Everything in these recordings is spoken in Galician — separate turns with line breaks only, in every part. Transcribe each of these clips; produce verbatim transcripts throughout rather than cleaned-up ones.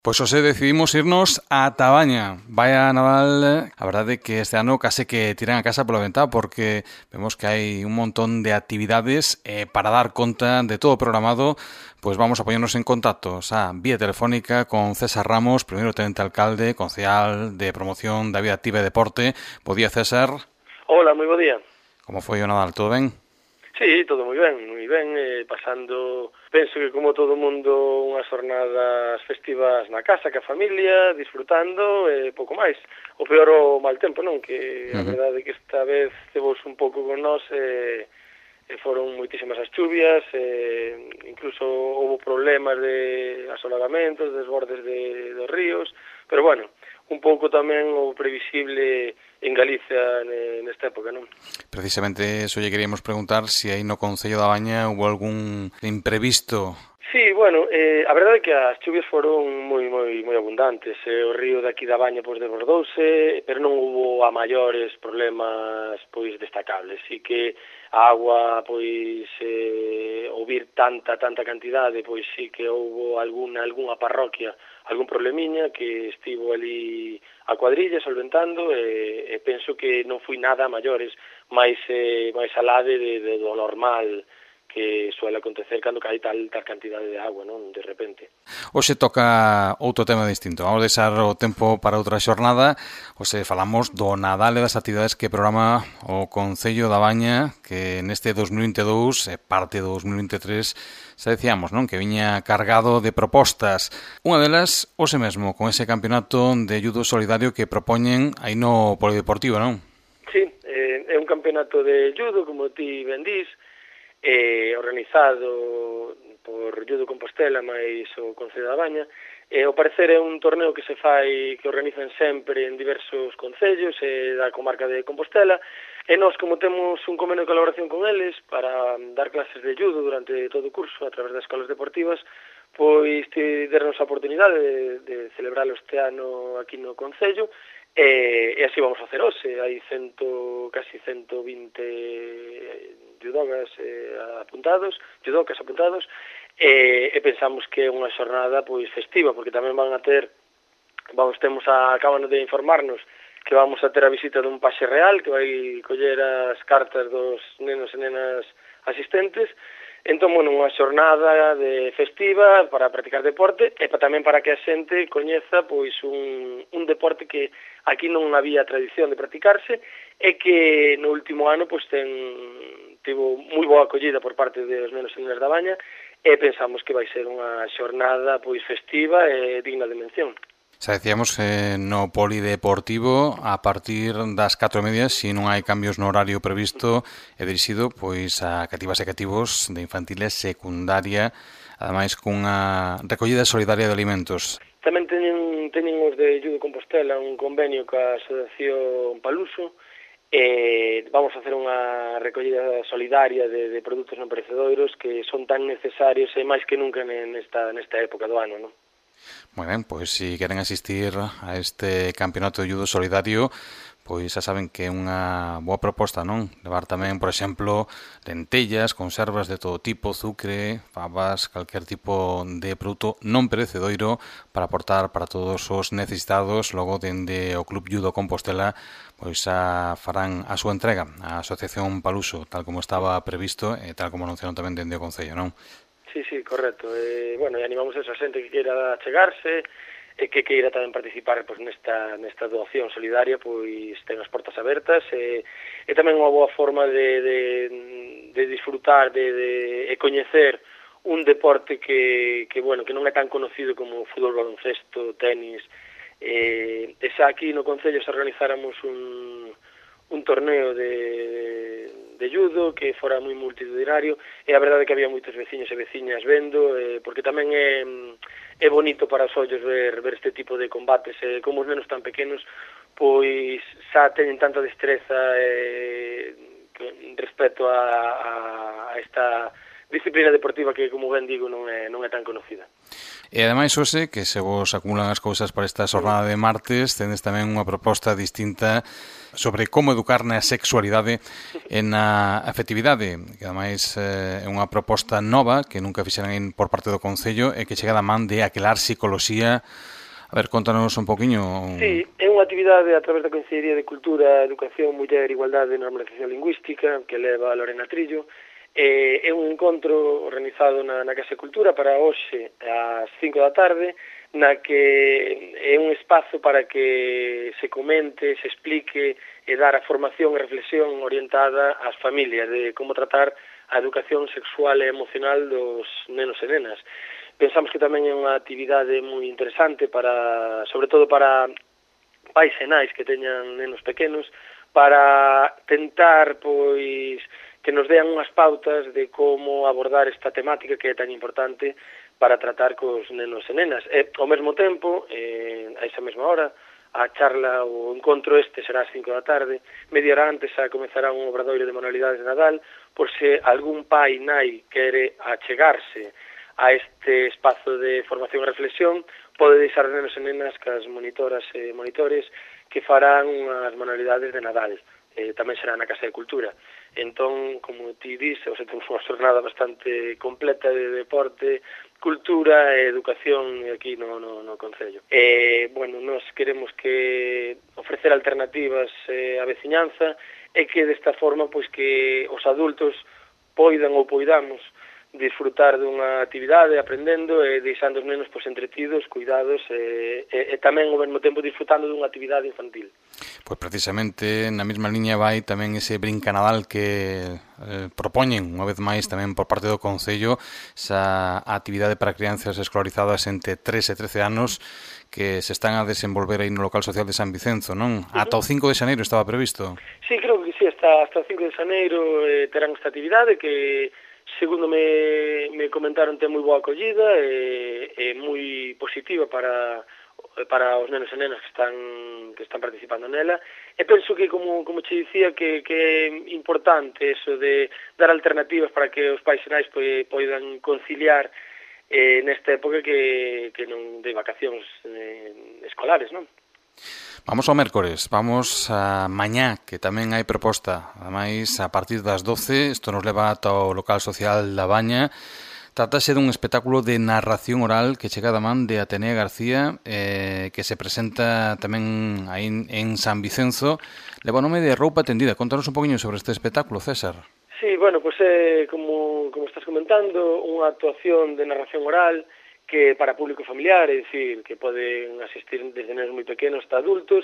Pois hoxe decidimos irnos a Tabaña. Vaya Nadal, a verdade é que este ano case que tiran a casa pola ventá porque vemos que hai un montón de actividades e para dar conta de todo o programado, pois vamos a poñernos en contacto a vía telefónica con César Ramos, primeiro tenente alcalde, concejal de promoción da vida activa e deporte. Bo día, César.
Hola, moi bo día.
Como foi o Nadal, todo ben?
Sí, todo moi ben, moi ben, eh, pasando, penso que como todo mundo, unhas jornadas festivas na casa, ca familia, disfrutando, e eh, pouco máis. O peor o mal tempo, non? Que a uh-huh. verdade é que esta vez cebos un pouco con nós, e eh, foron moitísimas as chuvias, eh, incluso houve problemas de asolagamentos, desbordes de, dos ríos, pero bueno, un pouco tamén o previsible en Galicia nesta época, non?
Precisamente eso lle queríamos preguntar se aí no Concello da Baña hubo algún imprevisto.
Sí, bueno, eh, a verdade é que as chuvias foron moi moi moi abundantes. Eh, o río de aquí da Baña pois desbordouse, pero non hubo a maiores problemas pois destacables. Sí que a agua pois eh, ao vir tanta tanta cantidade, pois sí que houbo alguna algunha parroquia, algún problemiña que estivo ali a cuadrilla solventando e, e penso que non foi nada maiores, máis eh, máis alade de, de do normal que suele acontecer cando cae tal, tal cantidade de agua, non? De repente.
Hoxe toca outro tema distinto. Vamos deixar o tempo para outra xornada. Hoxe falamos do Nadal e das actividades que programa o Concello da Baña, que neste dos mil vinte e dous, e parte do dos mil vinte e tres, xa decíamos, non? Que viña cargado de propostas. Unha delas, hoxe mesmo, con ese campeonato de judo solidario que propoñen aí no Polideportivo, non?
Sí, eh, é un campeonato de judo, como ti ben dís, eh, organizado por Judo Compostela máis o Concello da Baña, e ao parecer é un torneo que se fai, que organizan sempre en diversos concellos eh, da comarca de Compostela, e nós, como temos un convenio de colaboración con eles para dar clases de judo durante todo o curso a través das escolas deportivas, pois dernos a oportunidade de, de celebralo este ano aquí no Concello, e, e así vamos a facer hoxe. Hai cento, casi ciento vinte judogas eh, apuntados, judocas apuntados, e, e pensamos que é unha xornada pois festiva, porque tamén van a ter, vamos, temos a, acaban de informarnos que vamos a ter a visita dun paxe real que vai coller as cartas dos nenos e nenas asistentes. Entón, bueno, unha xornada de festiva para practicar deporte e pa, tamén para que a xente coñeza pois un, un deporte que aquí non había tradición de practicarse e que no último ano pois ten tivo moi boa acollida por parte dos nenos e nenas da Baña e pensamos que vai ser unha xornada pois festiva e digna de mención.
Xa decíamos eh, no Polideportivo a partir das catro e media, se non hai cambios no horario previsto, é dirixido pois a cativas e cativos de infantiles secundaria, ademais cunha recollida solidaria de alimentos.
Tamén teñen, teñen os de Judo Compostela un convenio ca Asociación Paluso, e vamos a hacer unha recollida solidaria de, de produtos non perecedouros que son tan necesarios e máis que nunca nesta, nesta época do ano, non?
Moi ben, pois se queren asistir a este campeonato de judo solidario, pois xa saben que é unha boa proposta, non? Levar tamén, por exemplo, lentellas, conservas de todo tipo, azucre, fabas, calquer tipo de produto non perecedoiro para aportar para todos os necesitados. Logo, dende o Club Judo Compostela, pois xa farán a súa entrega á Asociación Paluso, tal como estaba previsto e tal como anunciaron tamén dende o Concello, non?
Sí, sí, correcto. Eh, bueno, e animamos a esa xente que queira chegarse e que queira tamén participar pois, nesta, nesta doación solidaria, pois ten as portas abertas e, e tamén unha boa forma de, de, de disfrutar de, de, e coñecer un deporte que, que, bueno, que non é tan conocido como fútbol, baloncesto, tenis. Eh, e xa aquí no Concello se organizáramos un, un torneo de... de judo, que fora moi multitudinario, e a verdade é que había moitos veciños e veciñas vendo, eh, porque tamén é, é bonito para os ollos ver, ver este tipo de combates, eh, como os nenos tan pequenos, pois xa teñen tanta destreza eh, respecto a, a, a esta disciplina deportiva que, como ben digo, non é, non é tan conocida.
E ademais, hoxe, que se vos acumulan as cousas para esta xornada de martes, tendes tamén unha proposta distinta sobre como educar na sexualidade e na afectividade, que ademais é unha proposta nova que nunca fixeran por parte do Concello e que chega da man de Aquelar Psicoloxía. A ver, contanos un poquinho.
Sí, é unha actividade a través da Consellería de Cultura, Educación, Muller, Igualdade e Normalización Lingüística que leva a Lorena Trillo. Eh, é un encontro organizado na, na Casa de Cultura para hoxe ás cinco da tarde, na que é un espazo para que se comente, se explique e dar a formación e reflexión orientada ás familias de como tratar a educación sexual e emocional dos nenos e nenas. Pensamos que tamén é unha actividade moi interesante para, sobre todo para pais e nais que teñan nenos pequenos, para tentar, pois, que nos dean unhas pautas de como abordar esta temática que é tan importante para tratar cos nenos e nenas. E, ao mesmo tempo, eh, a esa mesma hora, a charla, o encontro este será ás cinco da tarde, media hora antes a comezará un obradoiro de manualidades de Nadal, por se algún pai nai quere achegarse a este espazo de formación e reflexión, pode deixar os nenos e nenas cas monitoras e monitores que farán unhas manualidades de Nadal. Eh, tamén será na Casa de Cultura. Entón, como ti dis, o sea, temos unha jornada bastante completa de deporte, cultura e educación aquí no, no, no Concello. Eh, bueno, nós queremos que ofrecer alternativas eh, á veciñanza e que desta forma, pois, que os adultos poidan ou poidamos disfrutar dunha actividade, aprendendo e deixando os nenos pois, entretidos, cuidados e, e, e tamén ao mesmo tempo disfrutando dunha actividade infantil.
Pois precisamente na mesma liña vai tamén ese Brinca Nadal que eh, propoñen unha vez máis tamén por parte do Concello esa actividade para crianzas escolarizadas entre tres e trece anos que se están a desenvolver aí no local social de San Vicenzo, non? Uh-huh. Ata o cinco de xaneiro estaba previsto.
Sí, creo que sí, hasta, hasta o cinco de xaneiro eh, terán esta actividade que segundo me, me comentaron ten moi boa acollida e, e moi positiva para para os nenos e nenas que están que están participando nela e penso que como como che dicía que que é importante eso de dar alternativas para que os pais e nais poidan conciliar eh, nesta época que que non de vacacións eh, escolares, non?
Vamos ao mércores, vamos a mañá, que tamén hai proposta. Ademais, a partir das doce, isto nos leva ata o local social da Baña. Trátase dun espectáculo de narración oral que chega da man de Atenea García, eh, que se presenta tamén aí en San Vicenzo. Leva o nome de Roupa Tendida. Contanos un poquinho sobre este espectáculo, César.
Sí, bueno, pois é, como, como estás comentando, unha actuación de narración oral que para público familiar, é dicir, que poden asistir desde nenos moi pequenos hasta adultos,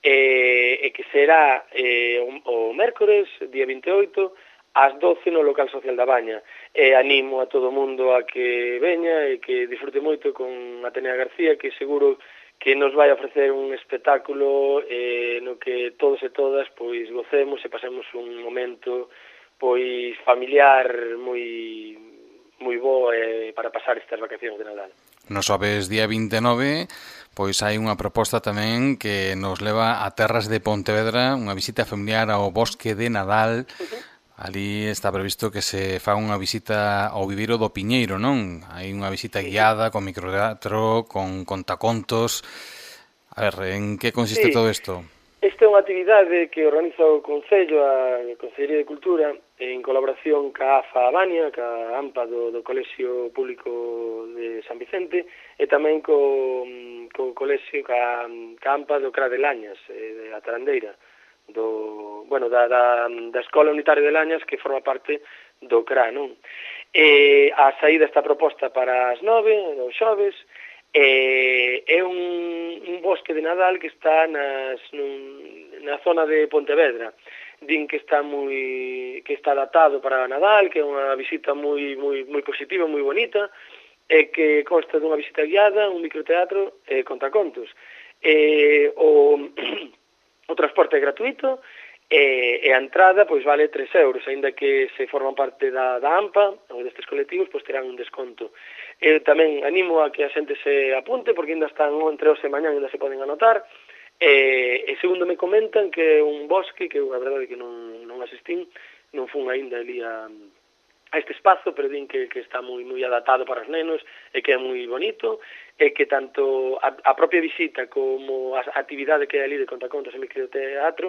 e, e que será eh, o, o mércores, día vinte e oito, ás doce no local social da Baña. E animo a todo o mundo a que veña e que disfrute moito con Atenea García, que seguro que nos vai ofrecer un espectáculo eh, no que todos e todas pois gocemos e pasemos un momento pois familiar moi moi bo eh, para pasar estas vacacións de Nadal.
No sabes, día vinte e nove, pois hai unha proposta tamén que nos leva a terras de Pontevedra, unha visita familiar ao Bosque de Nadal. Uh-huh. Ali está previsto que se faga unha visita ao Viveiro do Piñeiro, non? Hai unha visita guiada con microteatro, con contacontos. A ver, en que consiste sí. todo isto?
Esta é unha actividade que organiza o Concello, a Consellería de Cultura, en colaboración ca A F A Bania, ca A M P A do, do Colexio Público de San Vicente, e tamén co, co Colexio, ca, ca A M P A do Cra de Lañas, de a Tarandeira, do, bueno, da, da, da Escola Unitaria de Lañas, que forma parte do C R A, non? E a saída está proposta para as nove, dos xoves, Eh, é un, un bosque de Nadal que está nas, nun, na zona de Pontevedra. Din que está moi que está adaptado para Nadal, que é unha visita moi moi moi positiva, moi bonita, e que consta dunha visita guiada, un microteatro e contacontos. Eh, o, o transporte é gratuito e, e a entrada pois vale tres euros, aínda que se forman parte da, da A M P A ou destes colectivos, pois terán un desconto. Eu tamén animo a que a xente se apunte, porque ainda están entre hoxe e mañá, ainda se poden anotar, e, e segundo me comentan que é un bosque, que a verdade é que non, non asistín, non fun ainda ali a, a este espazo, pero din que, que está moi moi adaptado para os nenos, e que é moi bonito, e que tanto a, a propia visita como a actividade que hai ali de contacontos e microteatro,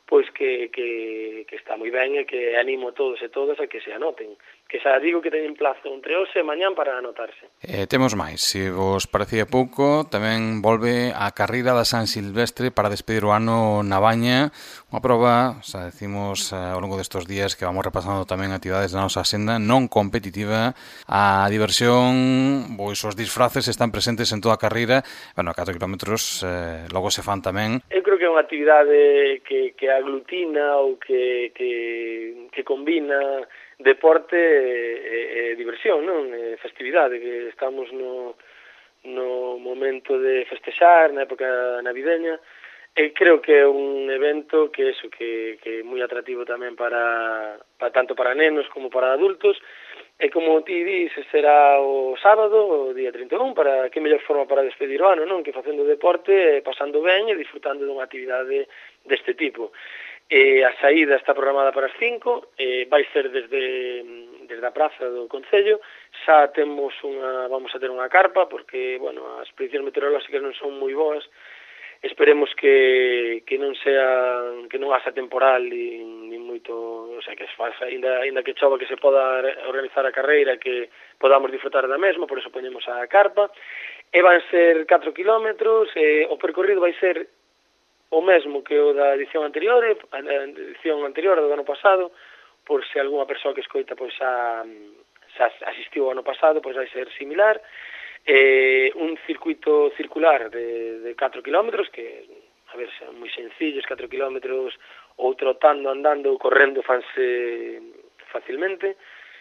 pois que, que, que está moi ben e que animo a todos e todas a que se anoten. Que xa digo que teñen plazo entre hoxe e mañán para anotarse.
Eh, temos máis, se vos parecía pouco, tamén volve a carreira da San Silvestre para despedir o ano na Baña, unha proba, xa decimos eh, ao longo destes días que vamos repasando tamén actividades da nosa senda non competitiva, a diversión, pois os disfraces están presentes en toda a carreira, bueno, a catro kilómetros eh, logo se fan tamén.
Eu creo que é unha actividade que, que aglutina ou que, que, que combina deporte e, e diversión, non? E festividade, que estamos no, no momento de festexar, na época navideña, e creo que é un evento que eso, que, que é moi atractivo tamén para, para tanto para nenos como para adultos, e como ti dis, será o sábado, o día trinta e un, para que mellor forma para despedir o ano, non? Que facendo deporte, pasando ben e disfrutando dunha actividade deste tipo. E a saída está programada para as cinco, e vai ser desde, desde a praza do Concello. Xa temos unha, vamos a ter unha carpa, porque, bueno, as prediccións meteorolóxicas non son moi boas. Esperemos que, que non sea, que non haxa temporal nin, nin moito, o sea, que se faça, ainda, ainda que chova, que se poda organizar a carreira, que podamos disfrutar da mesma, por eso poñemos a carpa. E van ser catro kilómetros, e o percorrido vai ser o mesmo que o da edición anterior, a edición anterior do ano pasado, por se algunha persoa que escoita pois xa, xa asistiu ao ano pasado, pois vai ser similar. Eh, un circuito circular de, de catro kilómetros, que, a ver, son moi sencillos, catro kilómetros, ou trotando, andando ou correndo fanse facilmente.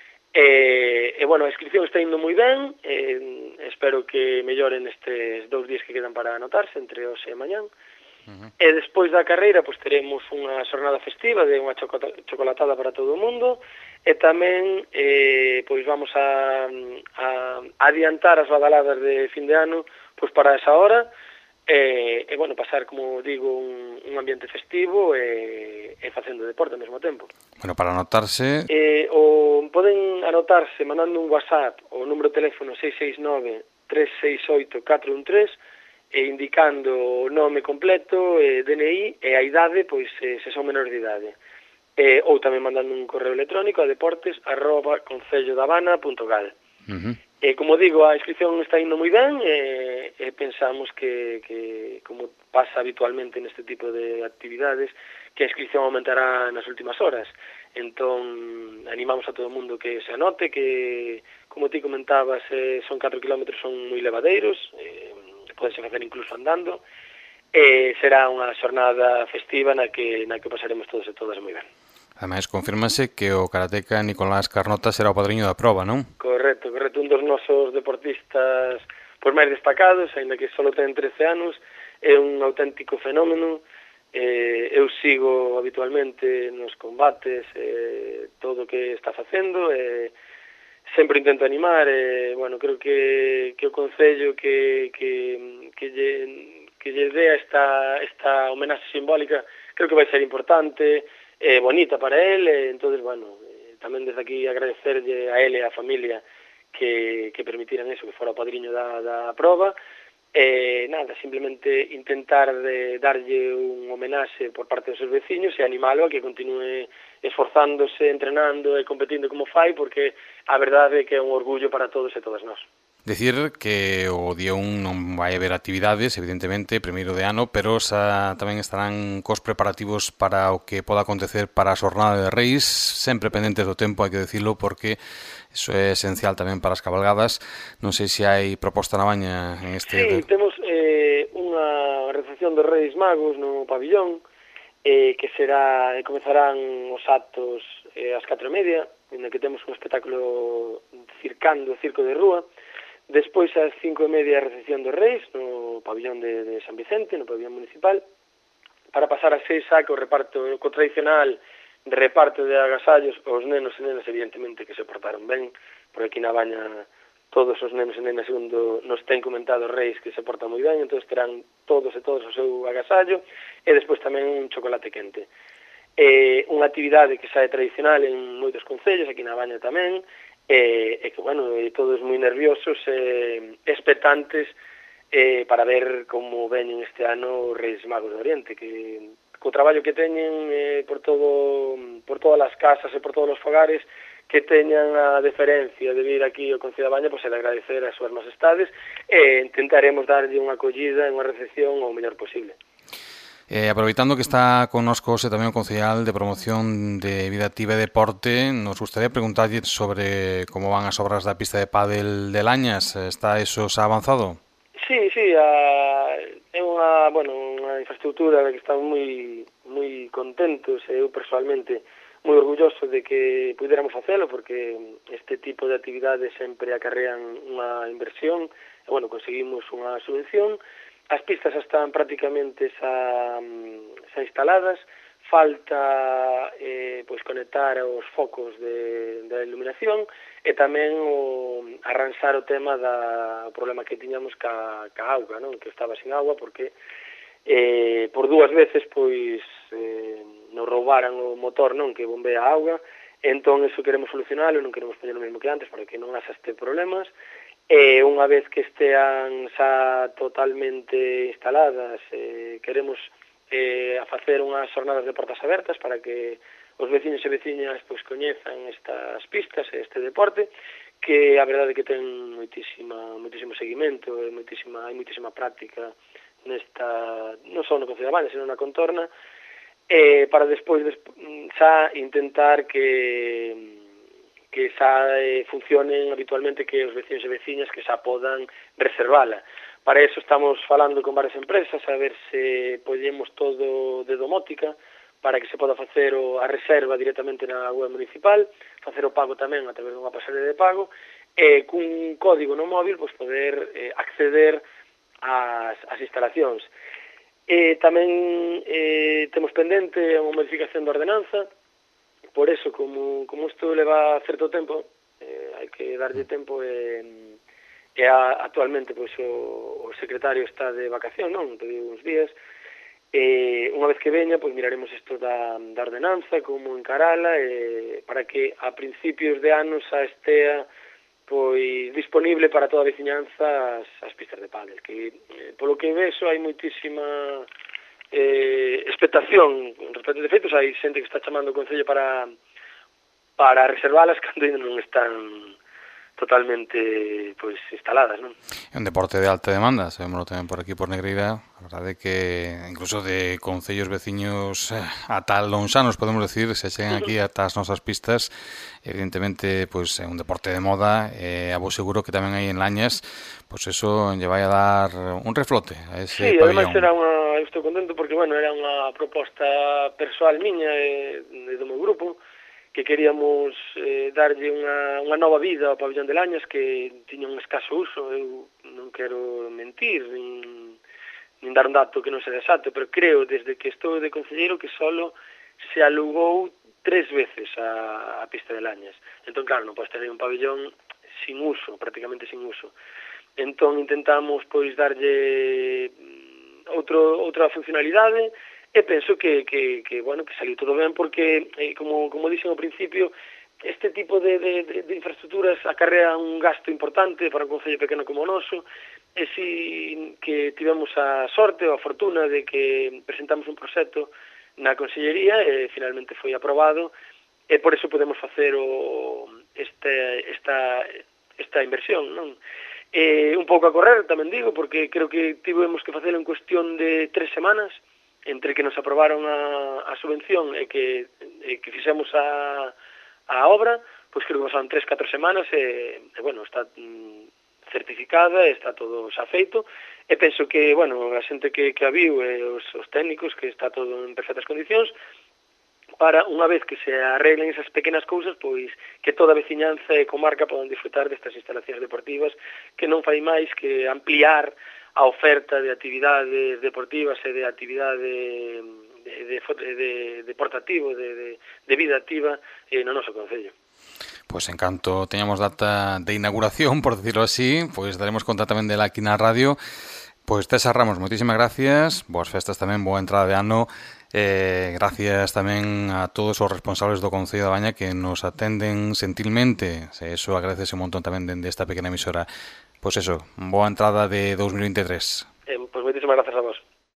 E, e, bueno, a inscripción está indo moi ben, e, espero que melloren estes dous días que quedan para anotarse, entre hoxe e mañán. Uh-huh. E despois da carreira pois teremos unha xornada festiva de unha chocolatada para todo o mundo, e tamén eh, pois vamos a, a adiantar as badaladas de fin de ano pois para esa hora, e, e bueno, pasar, como digo, un, un ambiente festivo e, e facendo deporte ao mesmo tempo.
Bueno, para anotarse...
Eh, o, poden anotarse mandando un WhatsApp o número de teléfono seis seis nove, tres seis oito, catro un tres, e indicando o nome completo, e D N I e a idade, pois se, se son menores de idade. E, ou tamén mandando un correo electrónico a deportes arroba concellodabana punto gal. Uh-huh. E, como digo, a inscripción está indo moi ben, e, e pensamos que, que, como pasa habitualmente neste tipo de actividades, que a inscripción aumentará nas últimas horas. Entón, animamos a todo o mundo que se anote, que, como ti comentabas, eh, son catro kilómetros, son moi levadeiros, eh, podense facer incluso andando, e será unha xornada festiva na que, na que pasaremos todos e todas moi ben.
Ademais, confírmase que o karateca Nicolás Carnota será o padriño da proba, non?
Correcto, correcto, un dos nosos deportistas pois máis destacados, aínda que só ten trece anos, é un auténtico fenómeno. Eh, eu sigo habitualmente nos combates, eh, todo o que está facendo, e eh, sempre intento animar, e, bueno, creo que, que o Concello que, que, que, lle, que lle dea esta, esta homenaxe simbólica, creo que vai ser importante, e eh, bonita para él, e, entonces, bueno, eh, tamén desde aquí agradecerlle a él e a familia que, que permitiran eso, que fora o padriño da, da prova. E nada, simplemente intentar de darlle un homenaxe por parte dos seus veciños e animalo a que continue esforzándose, entrenando e competindo como fai, porque a verdade é que é un orgullo para todos e todas nós.
Decir que o día un non vai haber actividades, evidentemente, primeiro de ano, pero xa tamén estarán cos preparativos para o que poda acontecer para a xornada de Reis, sempre pendentes do tempo, hai que decirlo, porque iso é esencial tamén para as cabalgadas. Non sei se hai proposta na Baña en este...
Sí, temos eh, unha recepción de Reis Magos no pabillón, eh, que será, eh, comezarán os actos eh, ás catro e media, en que temos un espectáculo circando, circo de rúa. Despois, ás cinco e media, a recepción dos Reis no pabillón de, de San Vicente, no pabillón municipal, para pasar a seis a que o reparto, co tradicional reparto de agasallos aos nenos e nenas, evidentemente, que se portaron ben, porque aquí na Baña todos os nenos e nenas, segundo nos ten comentado os Reis, que se portan moi ben, entón terán todos e todos o seu agasallo, e despois tamén un chocolate quente. Eh, unha actividade que xa é tradicional en moitos concellos, aquí na Baña tamén, e, e que, bueno, e todos moi nerviosos e expectantes eh, para ver como veñen este ano os Reis Magos do Oriente, que co traballo que teñen eh, por todo por todas as casas e por todos os fogares, que teñan a deferencia de vir aquí ao Concello da Baña, pois, e de agradecer as súas majestades, e intentaremos darlle unha acollida e unha recepción o mellor posible.
Eh, aproveitando que está connosco hoxe tamén o concejal de Promoción de Vida Activa e Deporte, nos gustaría preguntarlle sobre como van as obras da pista de pádel de Lañas. Está eso xa avanzado?
Sí, sí, a, é unha, bueno, unha infraestructura de que estamos moi moi contentos, e eu personalmente moi orgulloso de que puidéramos facelo, porque este tipo de actividades sempre acarrean unha inversión, e, bueno, conseguimos unha subvención. As pistas están prácticamente xa, xa instaladas, falta eh, pois conectar os focos de, de iluminación e tamén o, arranxar o tema da o problema que tiñamos ca, ca auga, non? Que estaba sin agua porque eh, por dúas veces pois eh, nos roubaran o motor, non, que bombea a auga, entón eso queremos solucionalo, non queremos poñer o mesmo que antes para que non haxa este problemas. E unha vez que estean xa totalmente instaladas, eh, queremos eh, a facer unhas jornadas de portas abertas para que os veciños e veciñas pois coñezan estas pistas e este deporte, que a verdade é que ten moitísima, moitísimo seguimento, e moitísima, hai moitísima práctica nesta, non só no Concello da Baña, sino na contorna, eh, para despois xa intentar que que xa eh, funcionen habitualmente, que os veciños e veciñas que xa podan reservala. Para eso estamos falando con varias empresas, a ver se podemos todo de domótica, para que se poda facer o, a reserva directamente na web municipal, facer o pago tamén a través dunha pasarela de pago, e cun código no móvil pois, poder eh, acceder ás, ás instalacións. E tamén eh, temos pendente unha modificación da ordenanza. Por eso, como, como isto leva certo tempo, eh, hai que darlle tempo, e, e a, actualmente pois, o, o secretario está de vacación, non? Pediu uns días, e unha vez que veña, pois miraremos isto da, da ordenanza, como encarala, e, para que a principios de anos xa estea pois disponible para toda a veciñanza as, as pistas de pádel, que eh, polo que vexo hai moitísima eh, expectación respecto de feitos. Hai xente que está chamando o Concello para para reservalas cando ainda non están totalmente pois instaladas, non?
É un deporte de alta demanda, sabémoslo tamén por aquí por Negreira. A verdade é que incluso de concellos veciños a tal lonxanos, podemos decir, se chegan aquí ata as nosas pistas, evidentemente pois é un deporte de moda, e a vos seguro que tamén hai en Lañas, pois eso lle vai a dar un reflote a ese
sí,
pabellón.
Sí, ademais era unha, eu estou contento porque, bueno, era unha proposta persoal miña e do meu grupo, que queríamos eh, darlle unha, unha nova vida ao pabellón de Lañas, que tiña un escaso uso. Eu non quero mentir, nin, nin dar un dato que non seja exacto, pero creo, desde que estou de concelleiro, que solo se alugou tres veces a, a pista de Lañas. Entón, claro, non podes tener un pabellón sin uso, prácticamente sin uso. Entón, intentamos, pois, darlle outro, outra funcionalidade, e penso que, que, que, bueno, que saliu todo ben, porque, eh, como, como dixen ao principio, este tipo de, de, de, de infraestructuras acarrea un gasto importante para un concello pequeno como o noso, e si que tivemos a sorte ou a fortuna de que presentamos un proxecto na Consellería e finalmente foi aprobado, e por eso podemos facer o, este, esta, esta inversión, non? E un pouco a correr, tamén digo, porque creo que tivemos que facelo en cuestión de tres semanas, entre que nos aprobaron a, a subvención e que, e que fixemos a, a obra, pois creo que pasaron tres, catro semanas, e, e bueno, está mm, certificada, está todo xa feito, e penso que, bueno, a xente que, que a viu e os, os técnicos, que está todo en perfectas condicións, para, unha vez que se arreglen esas pequenas cousas, pois que toda a veciñanza e comarca podan disfrutar destas instalacións deportivas, que non fai máis que ampliar a oferta de actividades deportivas e de actividade de, de, de, de deportativo, de, de, de vida activa eh, no noso concello.
Pois en canto teñamos data de inauguración, por decirlo así, pois daremos conta tamén dela aquí na radio. Pois César Ramos, moitísimas gracias, boas festas tamén, boa entrada de ano. Eh, gracias tamén a todos os responsables do Concello da Baña que nos atenden sentilmente. Eso agradece un montón tamén dende esta pequena emisora. Pois eso, boa entrada de dous mil vinte e tres.
Eh, pois moitísimas gracias a vos.